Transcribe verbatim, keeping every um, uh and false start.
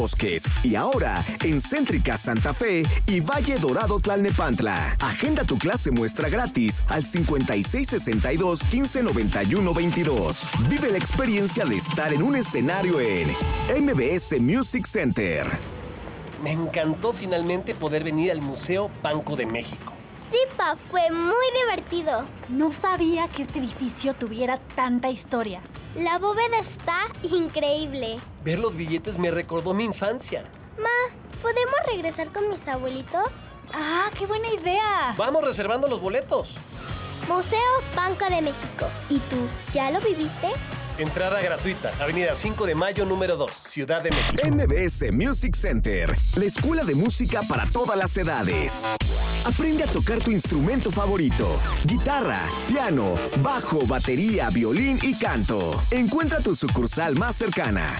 Bosques y ahora en Céntrica Santa Fe y Valle Dorado Tlalnepantla. Agenda tu clase muestra gratis al cincuenta y seis sesenta y dos quince noventa y uno veintidós. Vive la experiencia de estar en un escenario en M B S Music Center. Me encantó finalmente poder venir al Museo Banco de México. Sí, pa, fue muy divertido. No sabía que este edificio tuviera tanta historia. La bóveda está increíble. Ver los billetes me recordó mi infancia. Ma, ¿podemos regresar con mis abuelitos? ¡Ah, qué buena idea! Vamos reservando los boletos. Museo Banco de México. ¿Y tú, ya lo viviste? Entrada gratuita, Avenida cinco de Mayo, número dos, Ciudad de México. M B S Music Center, la escuela de música para todas las edades. Aprende a tocar tu instrumento favorito: guitarra, piano, bajo, batería, violín y canto. Encuentra tu sucursal más cercana.